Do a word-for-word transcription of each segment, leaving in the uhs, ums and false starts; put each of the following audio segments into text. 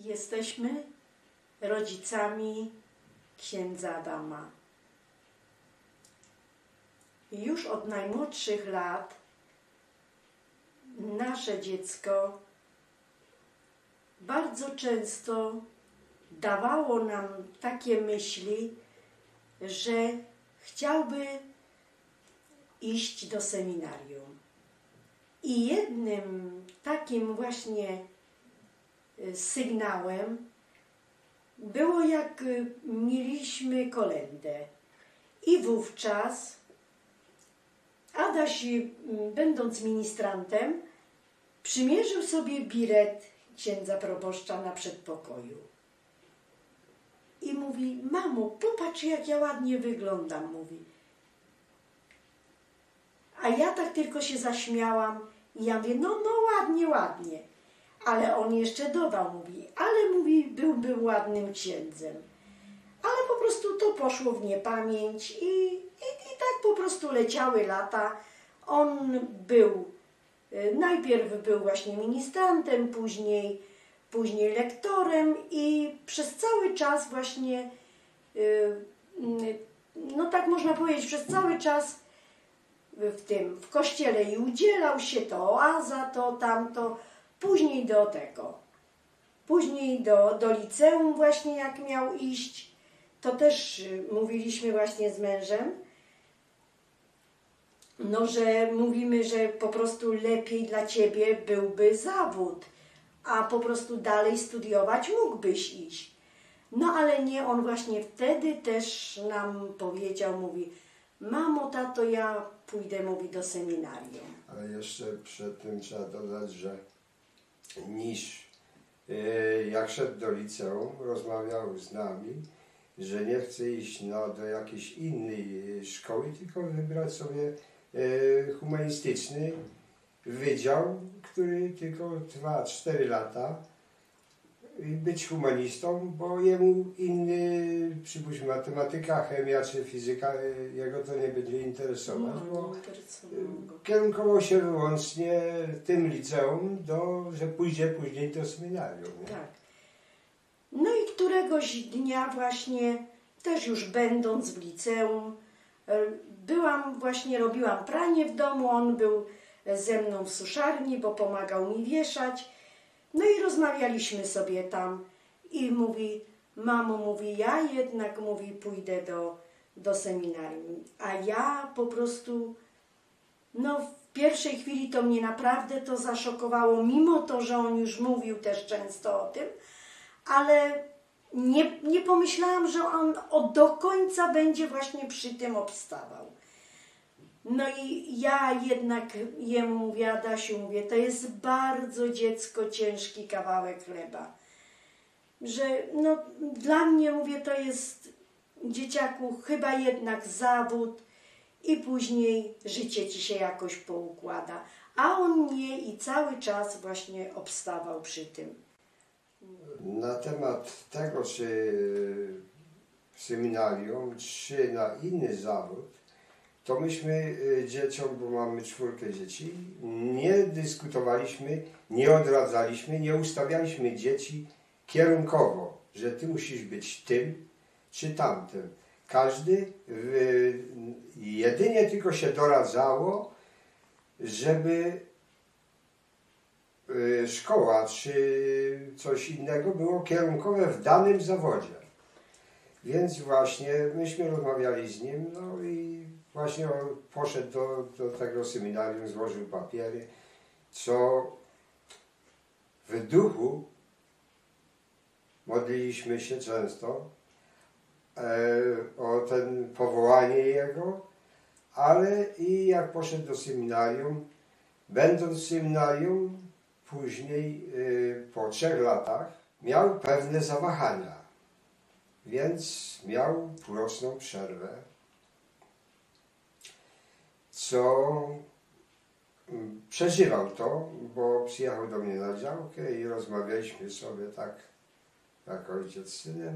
Jesteśmy rodzicami księdza Adama. Już od najmłodszych lat nasze dziecko bardzo często dawało nam takie myśli, że chciałby iść do seminarium. I jednym takim właśnie sygnałem było, jak mieliśmy kolędę. I wówczas Adaś, będąc ministrantem, przymierzył sobie biret księdza proboszcza na przedpokoju. I mówi: mamo, popatrz, jak ja ładnie wyglądam, mówi. A ja tak tylko się zaśmiałam i ja mówię: no, no ładnie, ładnie. Ale on jeszcze dodał, mówi, ale mówi, byłby ładnym księdzem. Ale po prostu to poszło w niepamięć i, i, i tak po prostu leciały lata. On był, najpierw był właśnie ministrantem, później, później lektorem i przez cały czas właśnie, no tak można powiedzieć, przez cały czas w tym, w kościele i udzielał się, to oaza, to tamto, później do tego, później do, do liceum właśnie jak miał iść, to też mówiliśmy właśnie z mężem, no że mówimy, że po prostu lepiej dla ciebie byłby zawód, a po prostu dalej studiować mógłbyś iść. No ale nie, on właśnie wtedy też nam powiedział, mówi: mamo, tato, ja pójdę, mówi, do seminarium. Ale jeszcze przed tym trzeba dodać, że niż jak szedł do liceum, rozmawiał z nami, że nie chce iść no, do jakiejś innej szkoły, tylko wybrać sobie humanistyczny wydział, który tylko trwa cztery lata, i być humanistą, bo jemu inny, przypuśćmy, matematyka, chemia czy fizyka, jego to nie będzie interesować, No, bo interesowało. kierunkował się wyłącznie tym liceum, do, że pójdzie później do seminarium. Nie? Tak. No i któregoś dnia właśnie, też już będąc w liceum, byłam właśnie, robiłam pranie w domu, on był ze mną w suszarni, bo pomagał mi wieszać. No i rozmawialiśmy sobie tam i mówi: mamo, mówi, ja jednak, mówi, pójdę do, do seminarium. A ja po prostu, no w pierwszej chwili to mnie naprawdę to zaszokowało, mimo to, że on już mówił też często o tym, ale nie, nie pomyślałam, że on od do końca będzie właśnie przy tym obstawał. No i ja jednak jemu mówię: Adasiu, mówię, to jest bardzo, dziecko, ciężki kawałek chleba. Że no dla mnie, mówię, to jest, dzieciaku, chyba jednak zawód i później życie ci się jakoś poukłada. A on nie i cały czas właśnie obstawał przy tym. Na temat tego, czy w seminarium, czy na inny zawód, to myśmy dzieciom, bo mamy czwórkę dzieci, nie dyskutowaliśmy, nie odradzaliśmy, nie ustawialiśmy dzieci kierunkowo, że ty musisz być tym czy tamtym. Każdy jedynie tylko się doradzało, żeby szkoła czy coś innego było kierunkowe w danym zawodzie. Więc właśnie myśmy rozmawiali z nim, no i właśnie on poszedł do, do tego seminarium, złożył papiery, co w duchu modliliśmy się często e, o ten powołanie jego, ale i jak poszedł do seminarium, będąc w seminarium, później e, po trzech latach miał pewne zawahania, więc miał półroczną przerwę, co przeżywał to, bo przyjechał do mnie na działkę i rozmawialiśmy sobie tak jak ojciec z synem.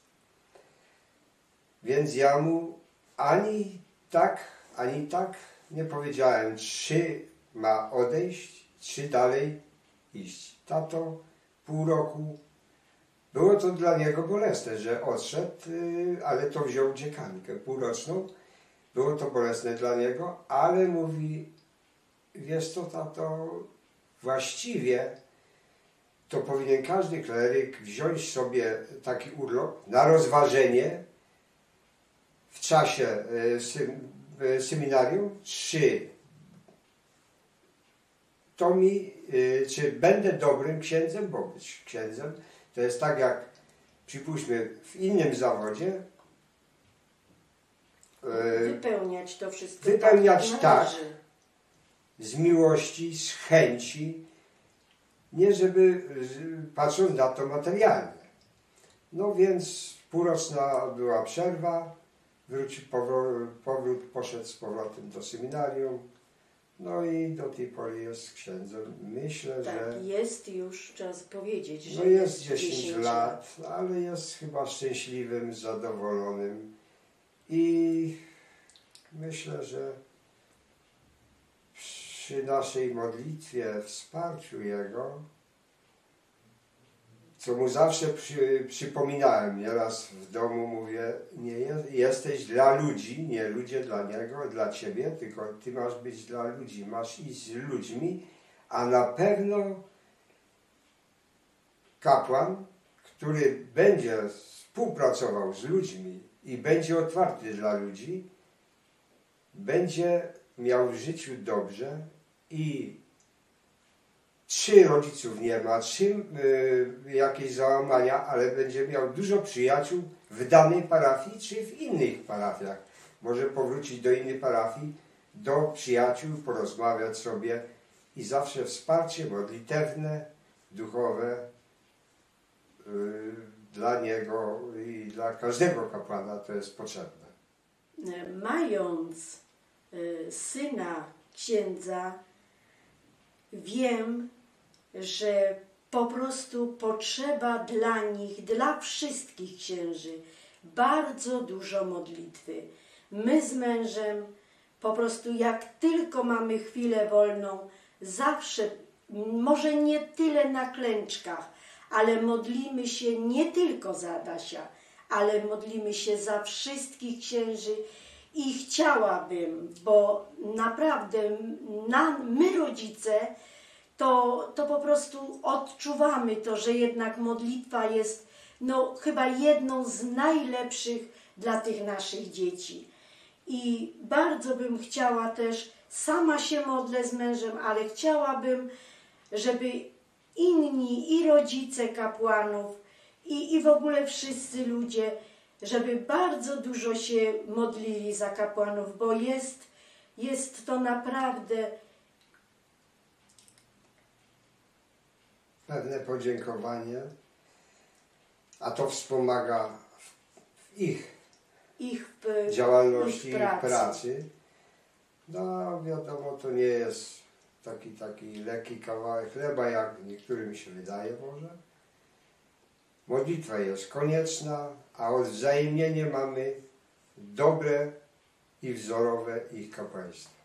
Więc ja mu ani tak, ani tak nie powiedziałem, czy ma odejść, czy dalej iść. Tato pół roku Było to dla niego bolesne, że odszedł, y, ale to wziął dziekankę półroczną. Było to bolesne dla niego, ale mówi, wiesz co, tato, właściwie to powinien każdy kleryk wziąć sobie taki urlop na rozważenie w czasie y, sym, y, seminarium, czy to mi, y, czy będę dobrym księdzem, bo być księdzem to jest tak jak, przypuśćmy, w innym zawodzie, y, Wypełniać to wszystko. wypełniać jak tak, należy. z miłości, z chęci, nie żeby, z- patrząc na to materialnie. No więc półroczna była przerwa, wróci, powró- powrót, poszedł z powrotem do seminarium, no i do tej pory jest księdzem. Myślę, Tak, że jest już, czas powiedzieć, że no jest dziesięć dziesięć lat, ale jest chyba szczęśliwym, zadowolonym i myślę, że przy naszej modlitwie, wsparciu Jego, co mu zawsze przy, przypominałem, nieraz w domu mówię, nie jest, jesteś dla ludzi, nie ludzie dla Niego, dla Ciebie, tylko Ty masz być dla ludzi, masz iść z ludźmi, a na pewno kapłan, który będzie współpracował z ludźmi i będzie otwarty dla ludzi, będzie miał w życiu dobrze i czy rodziców nie ma, czy y, jakieś załamania, ale będzie miał dużo przyjaciół w danej parafii, czy w innych parafiach. Może powrócić do innej parafii, do przyjaciół, porozmawiać sobie i zawsze wsparcie modlitewne, duchowe y, dla niego i dla każdego kapłana to jest potrzebne. Mając y, syna księdza, wiem, że po prostu potrzeba dla nich, dla wszystkich księży, bardzo dużo modlitwy. My z mężem po prostu jak tylko mamy chwilę wolną, zawsze, może nie tyle na klęczkach, ale modlimy się nie tylko za Adasia, ale modlimy się za wszystkich księży i chciałabym, bo naprawdę na, my rodzice to, to po prostu odczuwamy to, że jednak modlitwa jest no, chyba jedną z najlepszych dla tych naszych dzieci. I bardzo bym chciała też, sama się modlę z mężem, ale chciałabym, żeby inni i rodzice kapłanów, i, i w ogóle wszyscy ludzie, żeby bardzo dużo się modlili za kapłanów, bo jest, jest to naprawdę Pewne podziękowanie, a to wspomaga w ich ich w, działalności, ich ich pracy. pracy. No wiadomo, to nie jest taki, taki lekki kawałek chleba, jak niektórym się wydaje może. Modlitwa jest konieczna, a odwzajemnienie mamy dobre i wzorowe ich kapłaństwo.